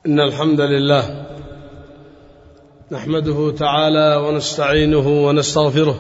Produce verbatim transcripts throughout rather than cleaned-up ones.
إن الحمد لله نحمده تعالى ونستعينه ونستغفره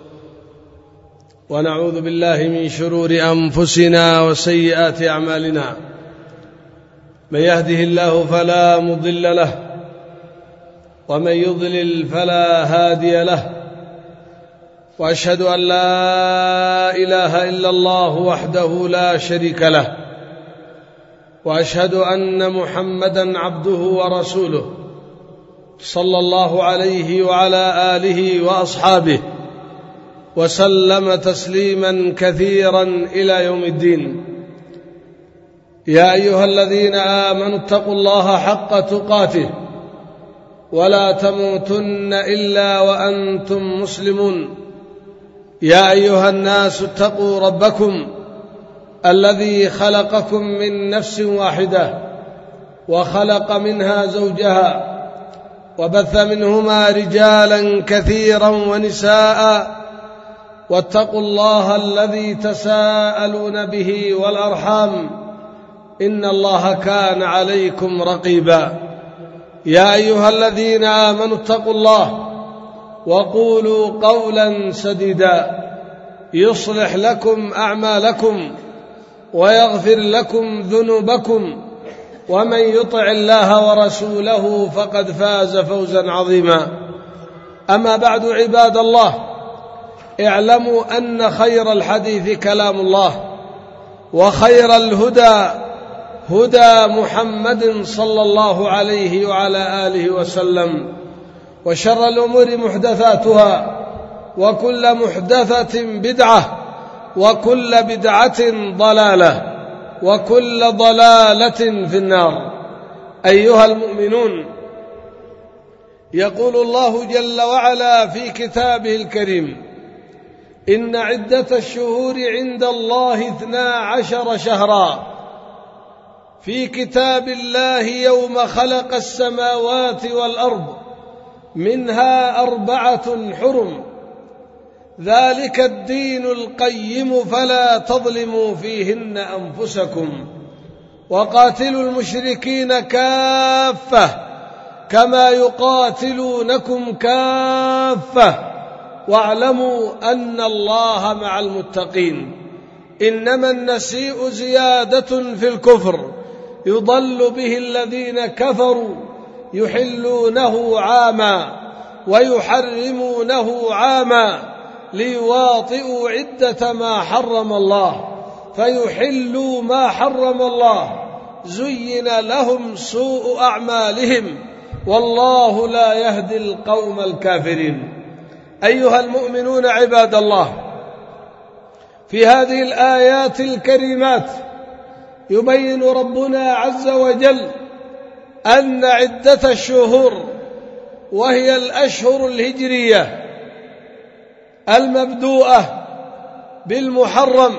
ونعوذ بالله من شرور أنفسنا وسيئات أعمالنا. من يهده الله فلا مضل له ومن يضلل فلا هادي له، وأشهد أن لا إله إلا الله وحده لا شريك له، وأشهد أن محمدًا عبده ورسوله صلى الله عليه وعلى آله وأصحابه وسلم تسليمًا كثيرًا إلى يوم الدين. يا أيها الذين آمنوا اتقوا الله حق تقاته ولا تموتن إلا وأنتم مسلمون. يا أيها الناس اتقوا ربكم الذي خلقكم من نفس واحدة وخلق منها زوجها وبث منهما رجالا كثيرا ونساء، واتقوا الله الذي تساءلون به والأرحام إن الله كان عليكم رقيبا. يا أيها الذين آمنوا اتقوا الله وقولوا قولا سديدا يصلح لكم أعمالكم ويغفر لكم ذنوبكم، ومن يطع الله ورسوله فقد فاز فوزا عظيما. أما بعد، عباد الله، اعلموا أن خير الحديث كلام الله، وخير الهدى هدى محمد صلى الله عليه وعلى آله وسلم، وشر الأمور محدثاتها، وكل محدثة بدعة، وكل بدعة ضلالة، وكل ضلالة في النار. أيها المؤمنون، يقول الله جل وعلا في كتابه الكريم: إن عدة الشهور عند الله اثنا عشر شهرا في كتاب الله يوم خلق السماوات والأرض منها أربعة حرم، ذلك الدين القيم فلا تظلموا فيهن أنفسكم، وقاتلوا المشركين كافة كما يقاتلونكم كافة، واعلموا أن الله مع المتقين. إنما النسيء زيادة في الكفر يضل به الذين كفروا يحلونه عاما ويحرمونه عاما ليواطئوا عدة ما حرم الله فيحلوا ما حرم الله، زين لهم سوء أعمالهم والله لا يهدي القوم الكافرين. أيها المؤمنون عباد الله، في هذه الآيات الكريمات يبين ربنا عز وجل أن عدة الشهور وهي الأشهر الهجرية المبدوءة بالمحرم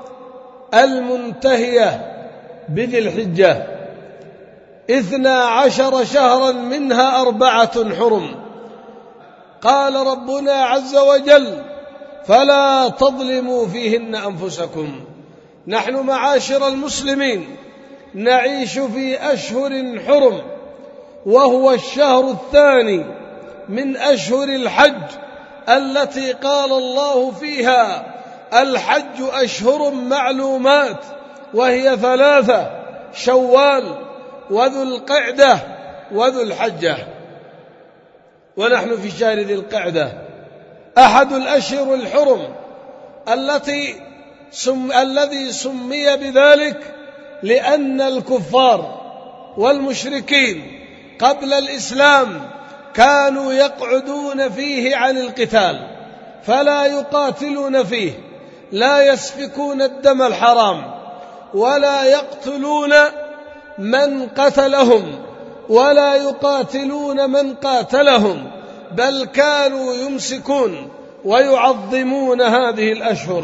المنتهية بذي الحجة اثنا عشر شهرا منها أربعة حرم. قال ربنا عز وجل: فلا تظلموا فيهن أنفسكم. نحن معاشر المسلمين نعيش في أشهر حرم، وهو الشهر الثاني من أشهر الحج التي قال الله فيها: الحج أشهر معلومات، وهي ثلاثة: شوال وذو القعدة وذو الحجة. ونحن في شهر ذي القعدة، أحد الأشهر الحرم التي سم الذي سمي بذلك لأن الكفار والمشركين قبل الإسلام كانوا يقعدون فيه عن القتال، فلا يقاتلون فيه، لا يسفكون الدم الحرام، ولا يقتلون من قتلهم، ولا يقاتلون من قاتلهم، بل كانوا يمسكون ويعظمون هذه الأشهر.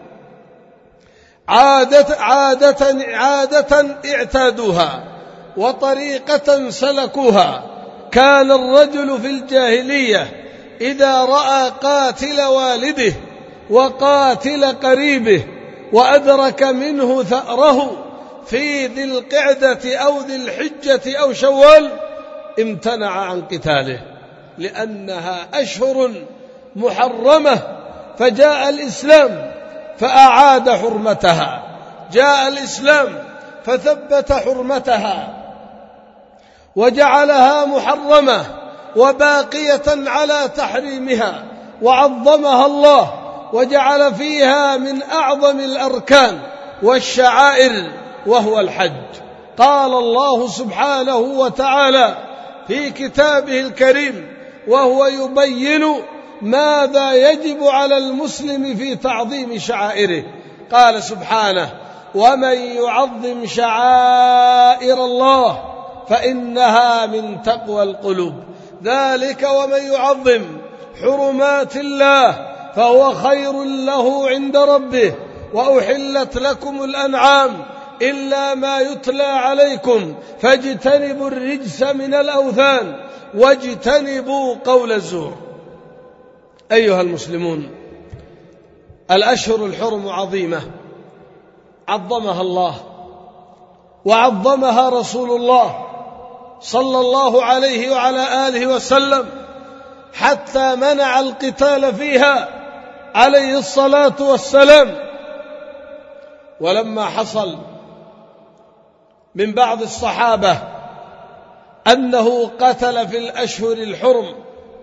عادة, عادة, عادة اعتادوها وطريقة سلكوها. كان الرجل في الجاهلية إذا رأى قاتل والده وقاتل قريبه وأدرك منه ثأره في ذي القعدة أو ذي الحجة أو شوال امتنع عن قتاله، لأنها أشهر محرمة. فجاء الإسلام فأعاد حرمتها، جاء الإسلام فثبت حرمتها وجعلها محرمة وباقية على تحريمها، وعظمها الله وجعل فيها من أعظم الأركان والشعائر وهو الحج. قال الله سبحانه وتعالى في كتابه الكريم وهو يبين ماذا يجب على المسلم في تعظيم شعائره، قال سبحانه: ومن يعظم شعائر الله فإنها من تقوى القلوب، ذلك ومن يعظم حرمات الله فهو خير له عند ربه، وأحلت لكم الأنعام إلا ما يتلى عليكم فاجتنبوا الرجس من الأوثان واجتنبوا قول الزور. أيها المسلمون، الأشهر الحرم عظيمة عظمها الله وعظمها رسول الله صلى الله عليه وعلى آله وسلم، حتى منع القتال فيها عليه الصلاة والسلام. ولما حصل من بعض الصحابة أنه قتل في الأشهر الحرم،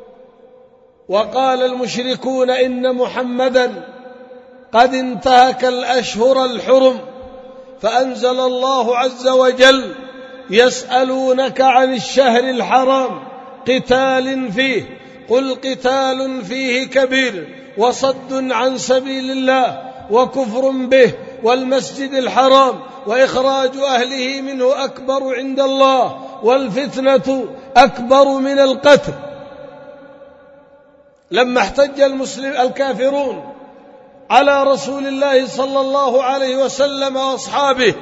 وقال المشركون إن محمدا قد انتهك الأشهر الحرم، فأنزل الله عز وجل: يسألونك عن الشهر الحرام قتال فيه قل قتال فيه كبير وصد عن سبيل الله وكفر به والمسجد الحرام وإخراج أهله منه أكبر عند الله والفتنة أكبر من القتل. لما احتج المسلم الكافرون على رسول الله صلى الله عليه وسلم وأصحابه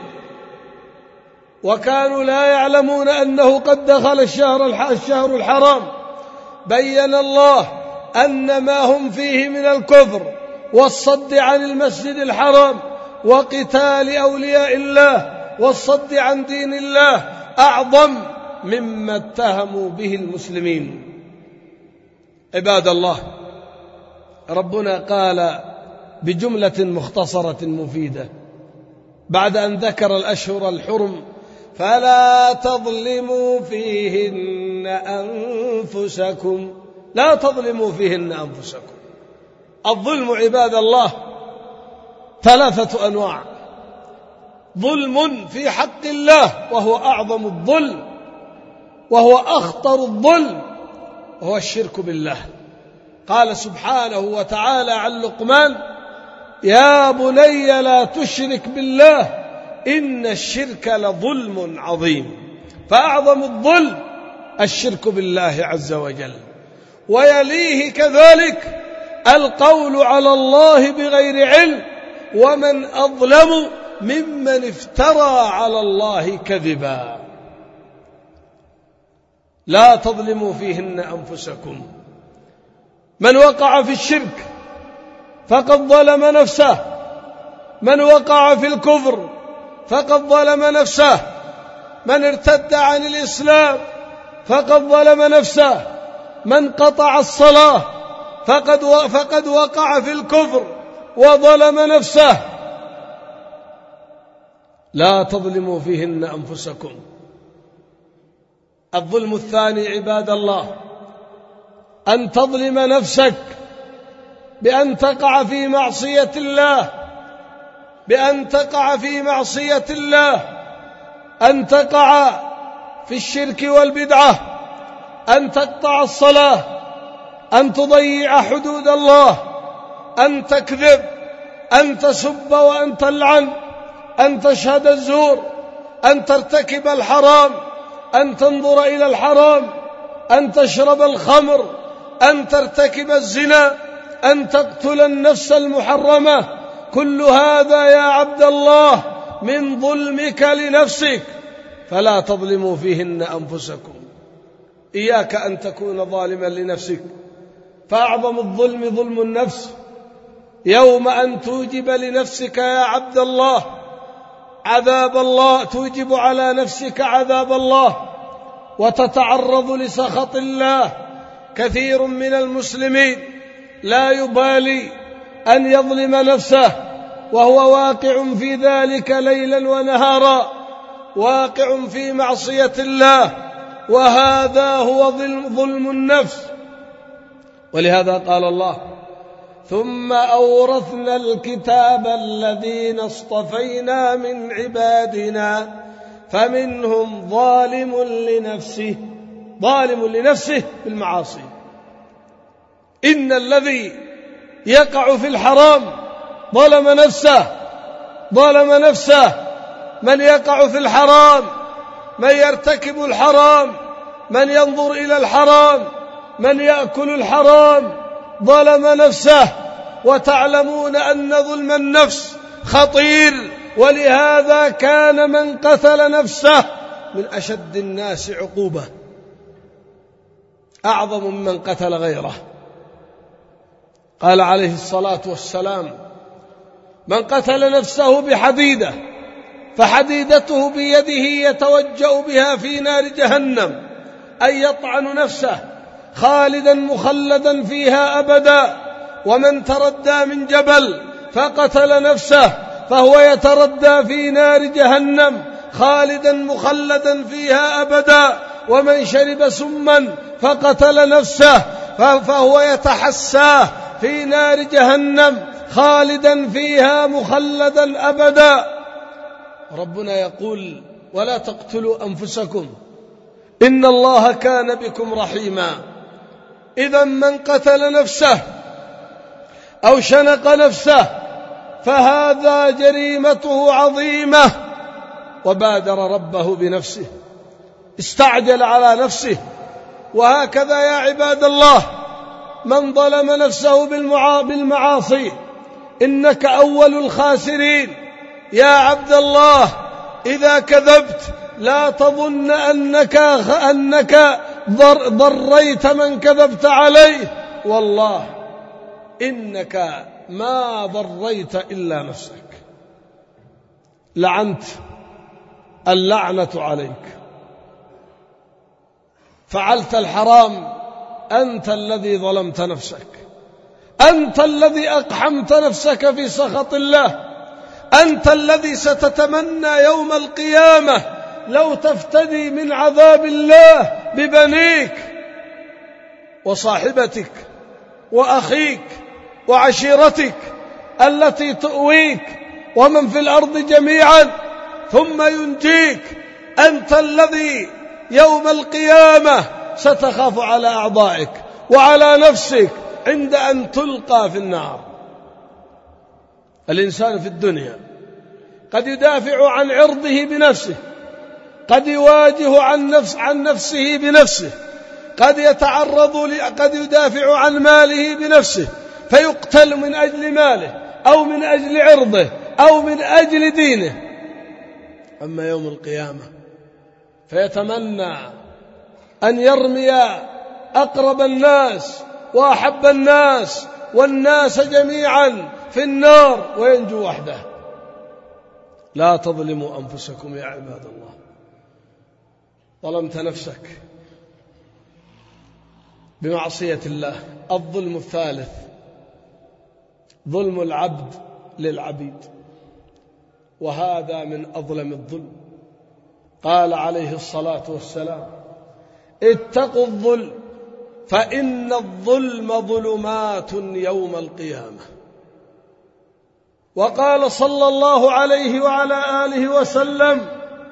وكانوا لا يعلمون أنه قد دخل الشهر الشهر الحرام، بين الله أن ما هم فيه من الكفر والصد عن المسجد الحرام وقتال أولياء الله والصد عن دين الله أعظم مما اتهموا به المسلمين. عباد الله، ربنا قال بجملة مختصرة مفيدة بعد أن ذكر الأشهر الحرم: فلا تظلموا فيهن أنفسكم. لا تظلموا فيهن أنفسكم. الظلم عباد الله ثلاثة أنواع: ظلم في حق الله وهو أعظم الظلم وهو أخطر الظلم، وهو الشرك بالله. قال سبحانه وتعالى عن لقمان: يا بني لا تشرك بالله إن الشرك لظلم عظيم. فأعظم الظلم الشرك بالله عز وجل، ويليه كذلك القول على الله بغير علم، ومن أظلم ممن افترى على الله كذبا. لا تظلموا فيهن أنفسكم. من وقع في الشرك فقد ظلم نفسه، من وقع في الكفر فقد ظلم نفسه، من ارتد عن الإسلام فقد ظلم نفسه، من قطع الصلاة فقد فقد وقع في الكفر وظلم نفسه. لا تظلموا فيهن أنفسكم. الظلم الثاني عباد الله أن تظلم نفسك بأن تقع في معصية الله، بأن تقع في معصية الله، أن تقع في الشرك والبدعة، أن تقطع الصلاة، أن تضيع حدود الله، أن تكذب، أن تسب وأن تلعن، أن تشهد الزور، أن ترتكب الحرام، أن تنظر إلى الحرام، أن تشرب الخمر، أن ترتكب الزنا، أن تقتل النفس المحرمة. كل هذا يا عبد الله من ظلمك لنفسك، فلا تظلموا فيهن أنفسكم. إياك أن تكون ظالما لنفسك، فأعظم الظلم ظلم النفس. يوم أن توجب لنفسك يا عبد الله عذاب الله، توجب على نفسك عذاب الله وتتعرض لسخط الله. كثير من المسلمين لا يبالي أن يظلم نفسه وهو واقع في ذلك ليلا ونهارا، واقع في معصية الله، وهذا هو ظلم النفس. ولهذا قال الله: ثم أورثنا الكتاب الذين اصطفينا من عبادنا فمنهم ظالم لنفسه ظالم لنفسه بالمعاصي. إن الذي يقع في الحرام ظلم نفسه ظلم نفسه من يقع في الحرام، من يرتكب الحرام، من ينظر إلى الحرام، من يأكل الحرام، ظلم نفسه. وتعلمون أن ظلم النفس خطير، ولهذا كان من قتل نفسه من أشد الناس عقوبة، أعظم ممن قتل غيره. قال عليه الصلاة والسلام: من قتل نفسه بحديدة فحديدته بيده يتوجأ بها في نار جهنم، أي يطعن نفسه خالدا مخلدا فيها أبدا. ومن تردى من جبل فقتل نفسه فهو يتردى في نار جهنم خالدا مخلدا فيها أبدا. ومن شرب سما فقتل نفسه فهو يتحساه في نار جهنم خالدا فيها مخلدا أبدا. ربنا يقول: ولا تقتلوا أنفسكم إن الله كان بكم رحيما. إذا من قتل نفسه أو شنق نفسه فهذا جريمته عظيمة، وبادر ربه بنفسه، استعجل على نفسه. وهكذا يا عباد الله، من ظلم نفسه بالمعاصي إنك أول الخاسرين. يا عبد الله، إذا كذبت لا تظن أنك, أنك ضريت من كذبت عليه، والله إنك ما ضريت إلا نفسك. لعنت، اللعنة عليك. فعلت الحرام، أنت الذي ظلمت نفسك، أنت الذي أقحمت نفسك في سخط الله، أنت الذي ستتمنى يوم القيامة لو تفتدي من عذاب الله ببنيك وصاحبتك وأخيك وعشيرتك التي تؤويك ومن في الأرض جميعا ثم ينجيك. أنت الذي يوم القيامة ستخاف على أعضائك وعلى نفسك عند أن تلقى في النار. الإنسان في الدنيا قد يدافع عن عرضه بنفسه، قد يواجه عن, نفس عن نفسه بنفسه، قد يتعرض قد يدافع عن ماله بنفسه فيقتل من أجل ماله أو من أجل عرضه أو من أجل دينه. أما يوم القيامة فيتمنى أن يرمي أقرب الناس وأحب الناس والناس جميعا في النار وينجو وحده. لا تظلموا أنفسكم يا عباد الله. ظلمت نفسك بمعصية الله. الظلم الثالث ظلم العبد للعبيد، وهذا من أظلم الظلم. قال عليه الصلاة والسلام: اتقوا الظلم فإن الظلم ظلمات يوم القيامة. وقال صلى الله عليه وعلى آله وسلم: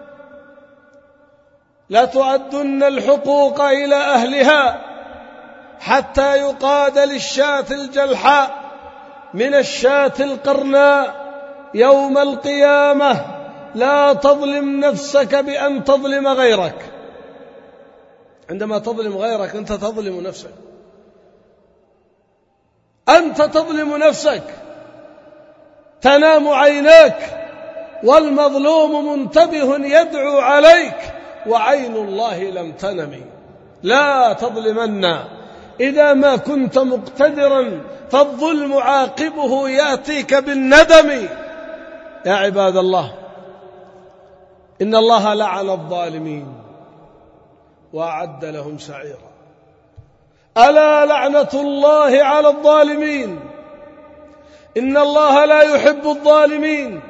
لتؤدن الحقوق إلى أهلها حتى يقاد للشاة الجلحاء من الشاة القرناء يوم القيامة. لا تظلم نفسك بأن تظلم غيرك. عندما تظلم غيرك أنت تظلم نفسك، أنت تظلم نفسك. تنام عيناك والمظلوم منتبه يدعو عليك وعين الله لم تنم. لا تظلمن إذا ما كنت مقتدرا، فالظلم عاقبه يأتيك بالندم. يا عباد الله، إن الله لعن الظالمين وأعد لهم سعيرا. ألا لعنة الله على الظالمين، إن الله لا يحب الظالمين.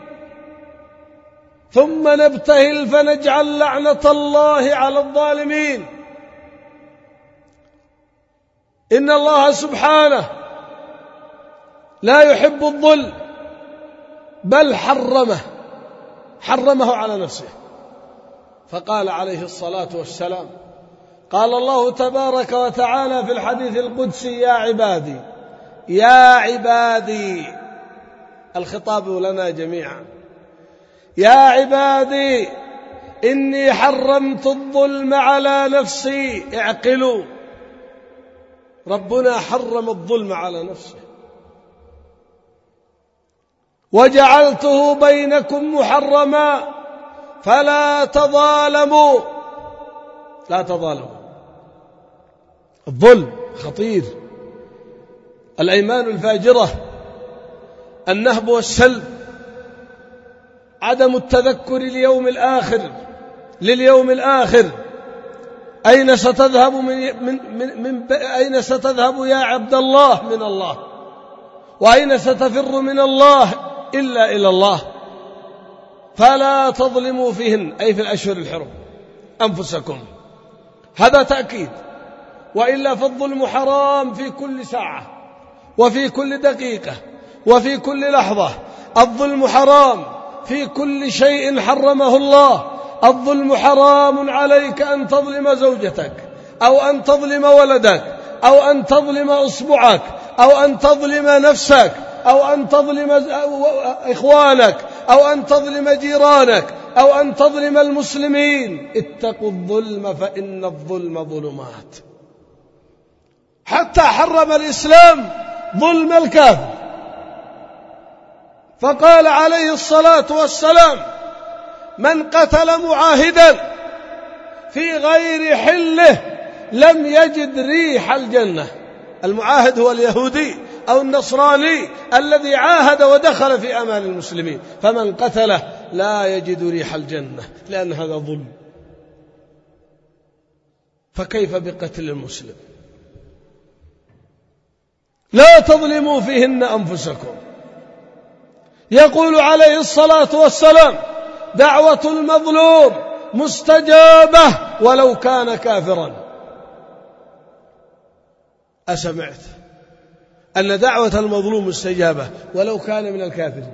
ثم نبتهل فنجعل لعنة الله على الظالمين. إن الله سبحانه لا يحب الظلم، بل حرمه حرمه على نفسه، فقال عليه الصلاة والسلام: قال الله تبارك وتعالى في الحديث القدسي: يا عبادي يا عبادي، الخطاب لنا جميعا، يا عبادي إني حرمت الظلم على نفسي. اعقلوا، ربنا حرم الظلم على نفسه، وجعلته بينكم محرما فلا تظالموا. لا تظالموا. الظلم خطير، الأيمان الفاجرة، النهب والسلب، عدم التذكر اليوم الآخر لليوم الآخر. أين ستذهب من, من, من, من أين ستذهب يا عبد الله من الله؟ وأين ستفر من الله إلا إلى الله؟ فلا تظلموا فيهن، أي في الأشهر الحرم، أنفسكم. هذا تأكيد، وإلا فالظلم حرام في كل ساعة وفي كل دقيقة وفي كل لحظة. الظلم حرام في كل شيء حرمه الله. الظلم حرام عليك أن تظلم زوجتك، أو أن تظلم ولدك، أو أن تظلم أصبعك، أو أن تظلم نفسك، أو أن تظلم إخوانك، أو أن تظلم جيرانك، أو أن تظلم المسلمين. اتقوا الظلم فإن الظلم ظلمات. حتى حرم الإسلام ظلم الكافر، فقال عليه الصلاة والسلام: من قتل معاهدا في غير حله لم يجد ريح الجنة. المعاهد هو اليهودي أو النصراني الذي عاهد ودخل في أمان المسلمين، فمن قتله لا يجد ريح الجنة، لأن هذا ظلم. فكيف بقتل المسلم؟ لا تظلموا فيهن أنفسكم. يقول عليه الصلاة والسلام: دعوة المظلوم مستجابة ولو كان كافرا. أسمعت أن دعوة المظلوم مستجابة ولو كان من الكافرين؟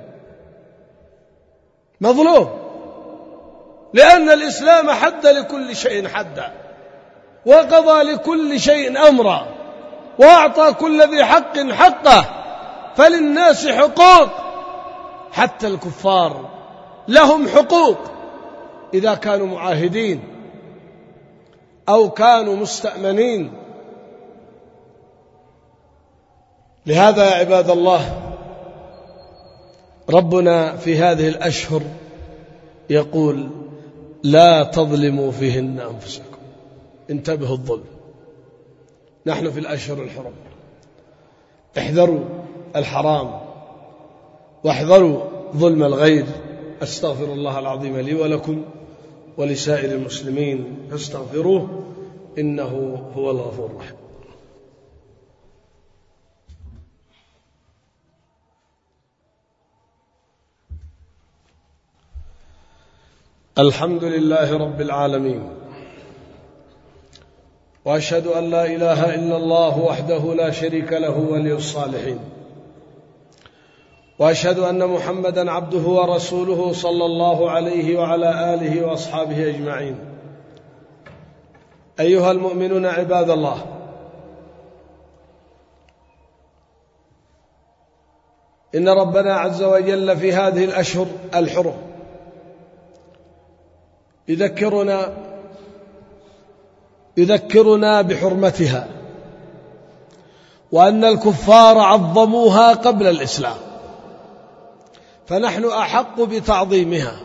مظلوم، لأن الإسلام حد لكل شيء حدا، وقضى لكل شيء أمرا، وأعطى كل ذي حق حقه. فللناس حقوق، حتى الكفار لهم حقوق إذا كانوا معاهدين أو كانوا مستأمنين. لهذا يا عباد الله، ربنا في هذه الأشهر يقول: لا تظلموا فيهن أنفسكم. انتبهوا الظلم، نحن في الأشهر الحرم، احذروا الحرام واحذروا ظلم الغير. أستغفر الله العظيم لي ولكم ولسائر المسلمين، فاستغفروه إنه هو الغفور الرحيم. الحمد لله رب العالمين، وأشهد أن لا إله إلا الله وحده لا شريك له ولي الصالحين، وأشهد أن محمدا عبده ورسوله صلى الله عليه وعلى آله وأصحابه أجمعين. أيها المؤمنون عباد الله، إن ربنا عز وجل في هذه الأشهر الحرم يذكرنا يذكرنا بحرمتها، وأن الكفار عظموها قبل الإسلام، فنحن أحق بتعظيمها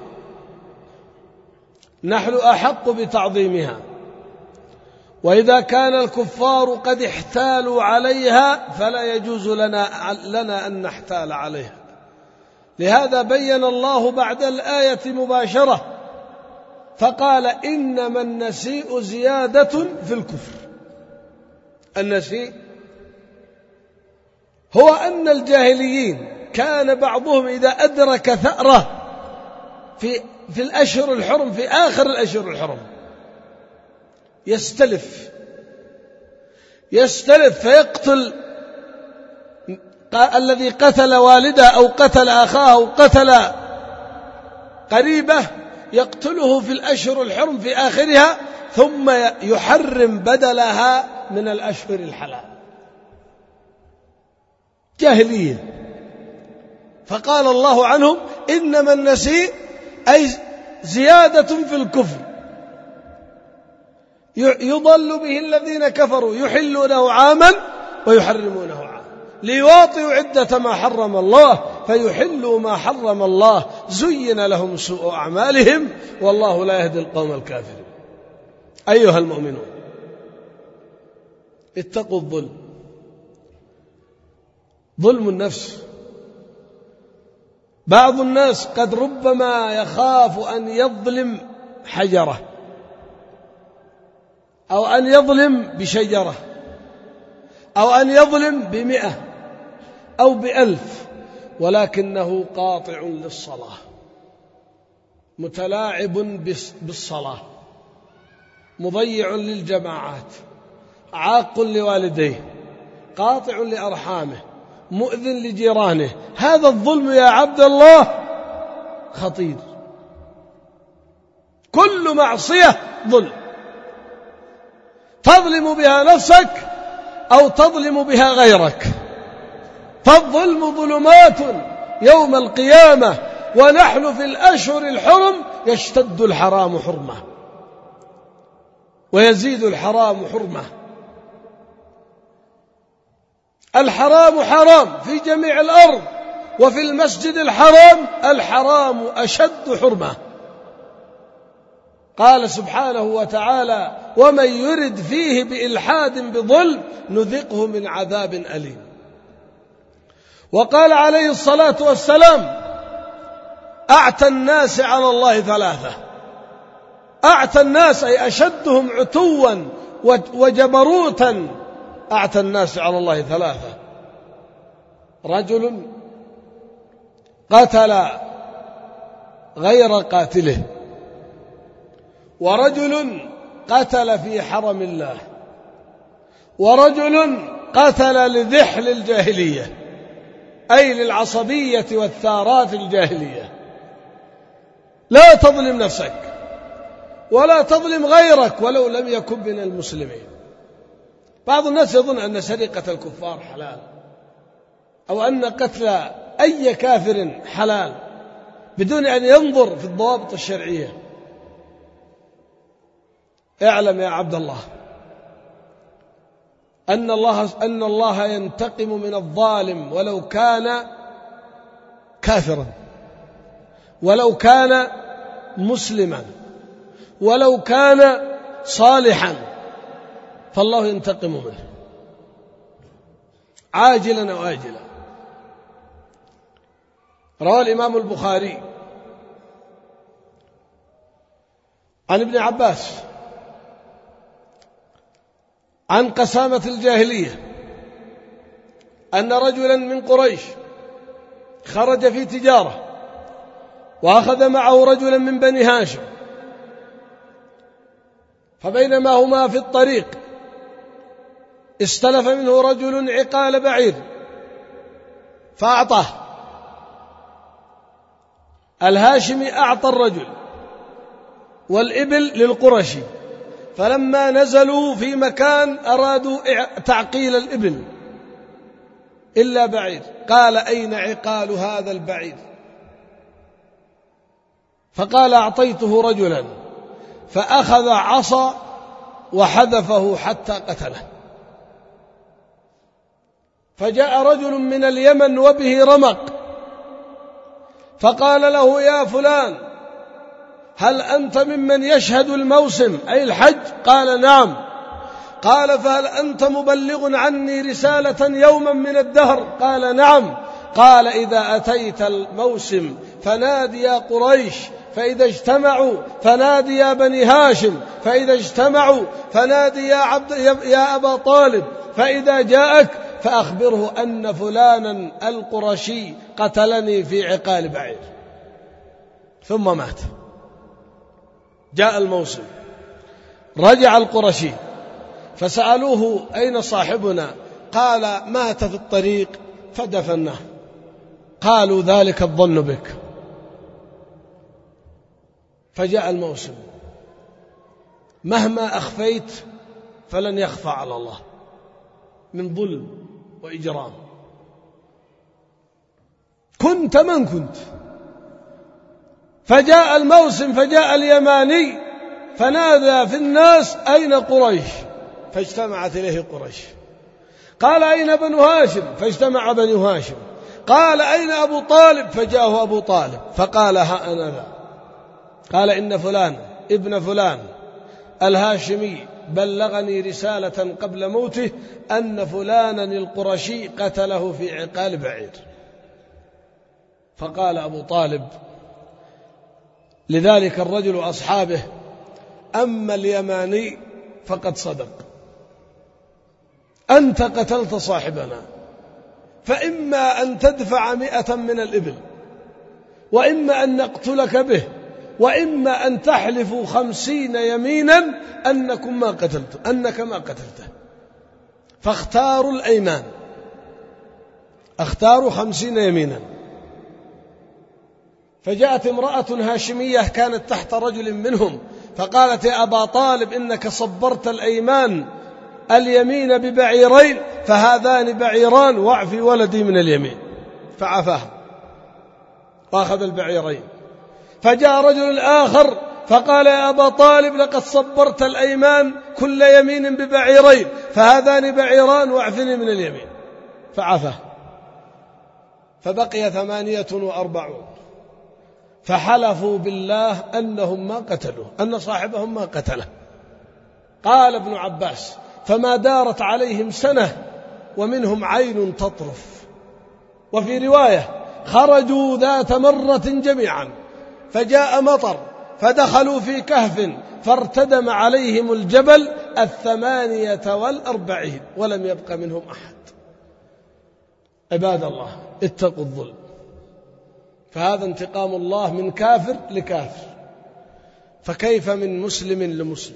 نحن أحق بتعظيمها. وإذا كان الكفار قد احتالوا عليها فلا يجوز لنا, لنا أن نحتال عليها. لهذا بين الله بعد الآية مباشرة فقال إنما النسيء زيادة في الكفر. النسيء هو أن الجاهليين كان بعضهم إذا أدرك ثأره في, في الأشهر الحرم، في آخر الأشهر الحرم، يستلف يستلف فيقتل الذي قتل والده أو قتل أخاه أو قتل قريبه، يقتله في الأشهر الحرم في آخرها، ثم يحرم بدلها من الأشهر الحلال. جاهلية. فقال الله عنهم إنما النسيء أي زيادة في الكفر يضل به الذين كفروا يحلونه عاما ويحرمونه عاما ليواطئوا عدة ما حرم الله فيحلوا ما حرم الله زين لهم سوء أعمالهم والله لا يهدي القوم الكافرين. أيها المؤمنون، اتقوا الظلم. ظلم النفس. بعض الناس قد ربما يخاف أن يظلم حجرة أو أن يظلم بشجرة أو أن يظلم بمئة أو بألف، ولكنه قاطع للصلاة، متلاعب بالصلاة، مضيع للجماعات، عاق لوالديه، قاطع لأرحامه، مؤذن لجيرانه. هذا الظلم يا عبد الله خطير. كل معصية ظلم، تظلم بها نفسك أو تظلم بها غيرك. فالظلم ظلمات يوم القيامة، ونحن في الأشهر الحرم يشتد الحرام حرمة ويزيد الحرام حرمة. الحرام حرام في جميع الأرض، وفي المسجد الحرام الحرام أشد حرمة. قال سبحانه وتعالى ومن يرد فيه بإلحاد بظلم نذقه من عذاب أليم. وقال عليه الصلاة والسلام أعتى الناس على الله ثلاثة. أعتى الناس أي أشدهم عتوا وجبروتا. أعتى الناس على الله ثلاثة: رجل قتل غير قاتله، ورجل قتل في حرم الله، ورجل قتل لذحل الجاهلية أي للعصبية والثارات الجاهلية. لا تظلم نفسك ولا تظلم غيرك ولو لم يكن من المسلمين. بعض الناس يظن أن سرقة الكفار حلال أو أن قتل أي كافر حلال بدون أن ينظر في الضوابط الشرعية. اعلم يا عبد الله أن الله, أن الله ينتقم من الظالم ولو كان كافرا، ولو كان مسلما، ولو كان صالحا، فالله ينتقم منه عاجلا أو آجلا. روى الإمام البخاري عن ابن عباس عن قسامة الجاهلية أن رجلا من قريش خرج في تجارة وأخذ معه رجلا من بني هاشم، فبينما هما في الطريق استلف منه رجل عقال بعير فأعطاه. الهاشمي أعطى الرجل والإبل للقرشي، فلما نزلوا في مكان أرادوا تعقيل الإبل إلا بعير، قال أين عقال هذا البعير؟ فقال أعطيته رجلا، فأخذ عصا وحذفه حتى قتله. فجاء رجل من اليمن وبه رمق فقال له يا فلان هل أنت ممن يشهد الموسم أي الحج؟ قال نعم. قال فهل أنت مبلغ عني رسالة يوما من الدهر؟ قال نعم. قال إذا أتيت الموسم فنادي يا قريش فإذا اجتمعوا فنادي يا بني هاشم، فإذا اجتمعوا فنادي يا, عبد يا أبا طالب، فإذا جاءك فأخبره أن فلانا القرشي قتلني في عقال بعير. ثم مات. جاء الموسم، رجع القرشي فسألوه أين صاحبنا؟ قال مات في الطريق فدفناه. قالوا ذلك الظن بك. فجاء الموسم، مهما أخفيت فلن يخفى على الله من ظلم وإجرام، كنت من كنت. فجاء الموسم، فجاء اليماني فنادى في الناس أين قريش؟ فاجتمعت إليه قريش. قال أين بنو هاشم؟ فاجتمع بنو هاشم. قال أين أبو طالب؟ فجاءه أبو طالب فقال ها أنا ذا. قال إن فلان ابن فلان الهاشمي بلغني رسالة قبل موته أن فلانا القرشي قتله في عقال بعير. فقال أبو طالب لذلك الرجل وأصحابه أما اليماني فقد صدق، أنت قتلت صاحبنا، فإما أن تدفع مئة من الإبل، وإما أن نقتلك به، وإما أن تحلفوا خمسين يمينا أنكم ما قتلت أنك ما قتلته. فاختاروا الأيمان، اختاروا خمسين يمينا. فجاءت امرأة هاشمية كانت تحت رجل منهم فقالت يا أبا طالب إنك صبرت الأيمان اليمين ببعيرين، فهذان بعيران واعفي ولدي من اليمين. فعفاها وأخذ البعيرين. فجاء رجل آخر فقال يا أبا طالب لقد صبرت الأيمان كل يمين ببعيرين، فهذان بعيران واعفني من اليمين. فعفاه. فبقي ثمانية وأربعون فحلفوا بالله أنهم ما قتلوه، أن صاحبهم ما قتله. قال ابن عباس فما دارت عليهم سنة ومنهم عين تطرف. وفي رواية خرجوا ذات مرة جميعا فجاء مطر فدخلوا في كهف فارتدم عليهم الجبل الثمانية والأربعين ولم يبق منهم أحد. عباد الله اتقوا الظلم، فهذا انتقام الله من كافر لكافر، فكيف من مسلم لمسلم؟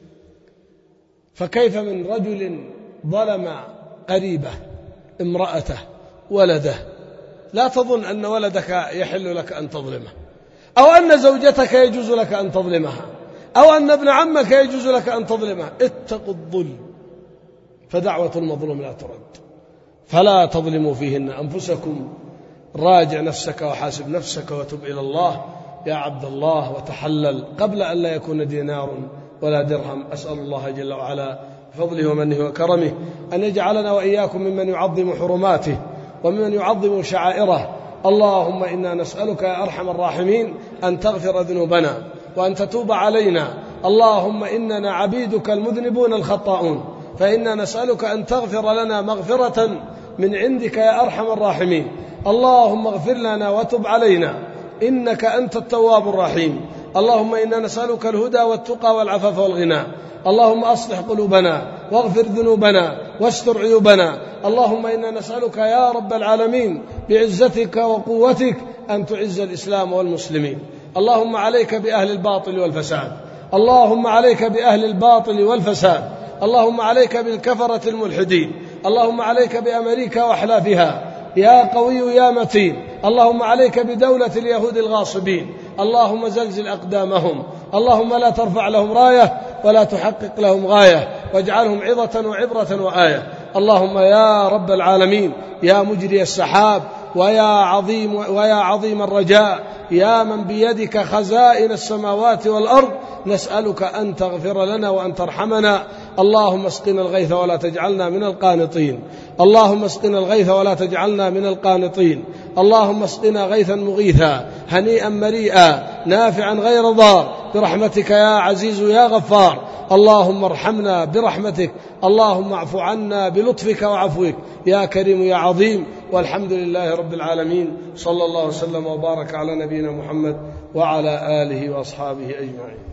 فكيف من رجل ظلم قريبه امرأته ولده؟ لا تظن أن ولدك يحل لك أن تظلمه، أو أن زوجتك يجوز لك أن تظلمها، أو أن ابن عمك يجوز لك أن تظلمه. اتقوا الظلم، فدعوة المظلوم لا ترد. فلا تظلموا فيهن أنفسكم. راجع نفسك وحاسب نفسك وتب إلى الله يا عبد الله وتحلل قبل أن لا يكون دينار ولا درهم. أسأل الله جل وعلا بفضله ومنه وكرمه أن يجعلنا وإياكم ممن يعظم حرماته وممن يعظم شعائره. اللهم إنا نسألك يا أرحم الراحمين أن تغفر ذنوبنا وأن تتوب علينا. اللهم إننا عبيدك المذنبون الخطاؤون، فإنا نسألك أن تغفر لنا مغفرة من عندك يا أرحم الراحمين. اللهم اغفر لنا وتب علينا إنك أنت التواب الرحيم. اللهم إنا نسألك الهدى والتقى والعفاف والغنى. اللهم أصلح قلوبنا واغفر ذنوبنا واستر عيوبنا. اللهم إنا نسألك يا رب العالمين بعزتك وقوتك أن تعز الإسلام والمسلمين. اللهم عليك بأهل الباطل والفساد، اللهم عليك بأهل الباطل والفساد، اللهم عليك بالكفرة الملحدين، اللهم عليك بأمريكا وأحلافها يا قوي يا متين. اللهم عليك بدولة اليهود الغاصبين، اللهم زلزل أقدامهم، اللهم لا ترفع لهم راية ولا تحقق لهم غاية، واجعلهم عظة وعبرة وآية. اللهم يا رب العالمين يا مجري السحاب ويا عظيم, ويا عظيم الرجاء، يا من بيدك خزائن السماوات والأرض، نسألك أن تغفر لنا وأن ترحمنا. اللهم اسقنا الغيث ولا تجعلنا من القانطين، اللهم اسقنا الغيث ولا تجعلنا من القانطين. اللهم اسقنا غيثا مغيثا هنيئا مريئا نافعا غير ضار برحمتك يا عزيز يا غفار. اللهم ارحمنا برحمتك، اللهم اعف عنا بلطفك وعفوك يا كريم يا عظيم. والحمد لله رب العالمين، صلى الله وسلم وبارك على نبينا محمد وعلى آله وأصحابه أجمعين.